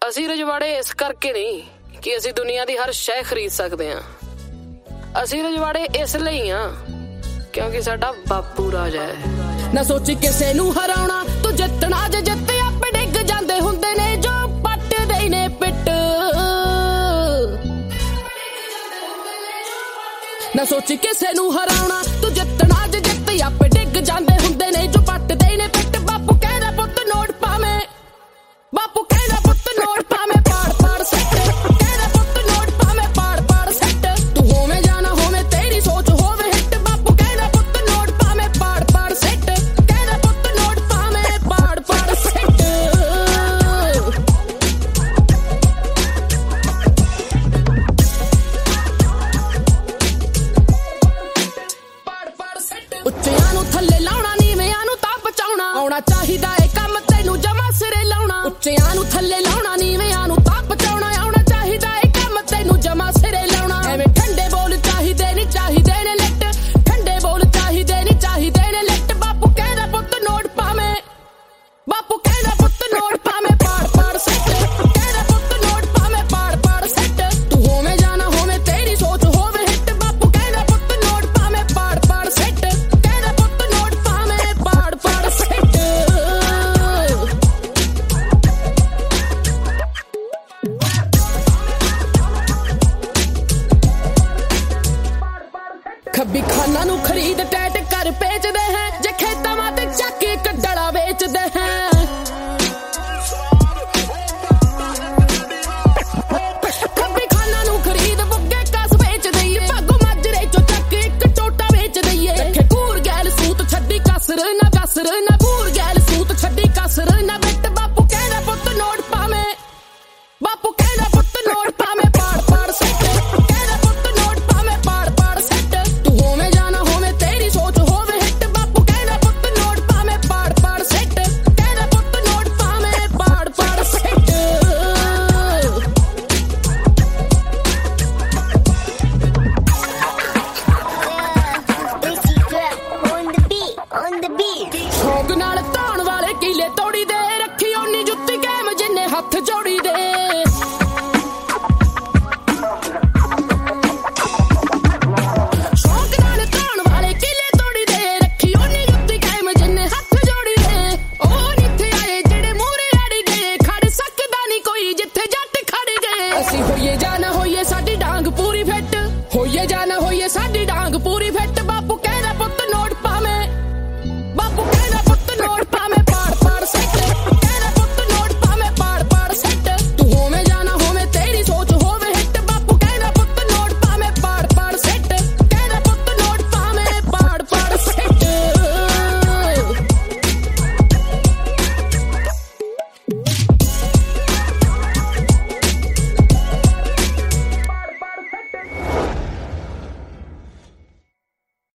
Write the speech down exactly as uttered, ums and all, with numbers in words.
ਅਸੀਂ ਰਜਵਾੜੇ ਇਸ ਕਰਕੇ ਨਹੀਂ ਕਿ ਅਸੀਂ ਦੁਨੀਆ ਦੀ ਹਰ ਸ਼ੈ ਖਰੀਦ ਸਕਦੇ ਹਾਂ। ਅਸੀਂ ਰਜਵਾੜੇ ਇਸ ਲਈ ਆ ਕਿਉਂਕਿ ਸਾਡਾ ਬਾਪੂ ਰਾਜਾ ਹੈ। ਨਾ ਸੋਚੀ ਕਿਸੇ ਨੂੰ ਹਰਾਉਣਾ, ਤੂੰ ਜਿੱਤਣਾ ਜੇ ਜਿੱਤੇ ਆਪੇ ਡਿੱਗ ਜਾਂਦੇ ਹੁੰਦੇ ਨੇ ਜੋ ਪੱਟਦੇ ਨੇ ਪਿੱਟ। ਨਾ ਸੋਚੀ ਕਿਸੇ ਨੂੰ ਹਰਾਉਣਾ, ਤੂੰ ਜਿੱਤਣਾ ਜੇ ਜਿੱਤੇ ਆਪੇ ਡਿੱਗ ਜਾਂਦੇ ਹੁੰਦੇ ਨੇ ਜੋ ਪੱਟਦੇ ਨੇ ਪਿੱਟ। ਬਾਪੂ ਕਹਿੰਦਾ ਪੁੱਤ ਨੋਟ ਪਾਵੇਂ, ਬਾਪੂ ਕਹਿੰਦਾ ਪੁੱਤ ਨੋਟ ਪਾਵੇਂ ਪਾੜ ਪਾੜ ਸੱਟ। ਕਹਿੰਦਾ ਪੁੱਤ ਨੋਟ ਪਾਵੇਂ ਪਾੜ ਪਾੜ ਸੱਟ। ਤੂੰ ਹੋਵੇਂ ਜਾਂ ਨਾ ਹੋਵੇਂ ਤੇਰੀ ਸੋਚ ਹੋਵੇ ਹਿੱਟ। ਬਾਪੂ ਕਹਿੰਦਾ ਪੁੱਤ ਨੋਟ ਪਾਵੇਂ ਪਾੜ ਪਾੜ ਸੱਟ। ਕਹਿੰਦਾ ਪੁੱਤ ਨੋਟ ਪਾਵੇਂ ਪਾੜ ਪਾੜ ਸੱਟ। ਪਾੜ ਪਾੜ ਸੱਟ। ਉੱਚਿਆਂ ਨੂੰ ਥੱਲੇ ਲਾਉਣਾ, ਨੀਵਿਆਂ ਨੂੰ ਤਾਂ ਬਚਾਉਣਾ ਆਉਣਾ ਚਾਹੀਦਾ ਏ ਕੰਮ ਤੈਨੂੰ ਜਮਾ ਸਿਰੇ ਲਾਉਣਾ। ਉੱਚਿਆਂ ਨੂੰ ਥੱਲੇ ਲਾਉਣਾ, ਨੀਵਿਆਂ ਨੂੰ ਤਾਂ ਬਚਾਉਣਾ ਆਉਣਾ ਚਾਹੀਦਾ ਏ ਕੰਮ ਤੈਨੂੰ ਜਮਾ ਸਿਰੇ ਲਾਉਣਾ। ਐਵੇਂ ਠੰਡੇ ਬੋਲ ਚਾਹੀਦੇ ਨੀ ਚਾਹੀਦੇ ਨੇ ਲਿੱਟ। ਠੰਡੇ ਬੋਲ ਚਾਹੀਦੇ ਨੀ ਚਾਹੀਦੇ ਨੇ ਲਿੱਟ। ਬਾਪੂ ਕਹਿੰਦਾ ਪੁੱਤ ਨੋਟ ਪਾਵੇਂ, ਬਾਪੂ ਕਹਿੰਦਾ ਪੁੱਤ ਨੋਟ ਪਾਵੇਂ ਪਾੜ ਪਾੜ ਸੱਟ। ਕਹਿੰਦਾ ਪੁੱਤ ਨੋਟ ਪਾਵੇਂ ਪਾੜ ਪਾੜ ਸੱਟ। ਤੂੰ ਹੋਵੇਂ ਜਾਂ ਨਾ ਹੋਵੇਂ ਤੇਰੀ ਸੋਚ ਹੋਵੇ ਹਿੱਟ। ਬਾਪੂ ਕਹਿੰਦਾ ਪੁੱਤ ਨੋਟ ਪਾਵੇਂ ਪਾੜ ਪਾੜ ਸੱਟ। ਕਹਿੰਦਾ ਪੁੱਤ ਨੋਟ ਪਾਵੇਂ ਪਾੜ ਪਾੜ ਸੱਟ। ਖੱਬੀ ਖਾਨਾ ਨੂੰ ਖਰੀਦ ਟੈ